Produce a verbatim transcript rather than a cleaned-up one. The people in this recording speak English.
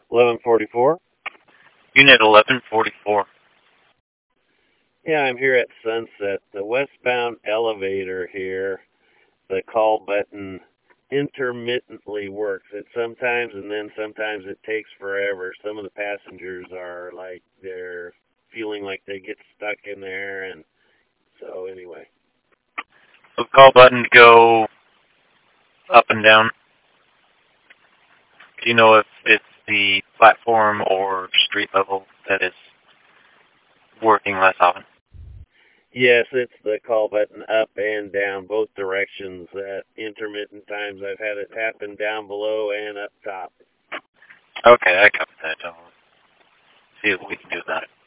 eleven forty-four? Unit eleven forty-four. Yeah, I'm here at Sunset. The westbound elevator here, the call button intermittently works. It sometimes and then sometimes it takes forever. Some of the passengers are like they're feeling like they get stuck in there, and so anyway. So call button go up and down. Do you know if it's the platform or street level that is working less often? Yes, it's the call button up and down, both directions. At intermittent times, I've had it happen down below and up top. Okay, I covered that. I'll see what we can do about it.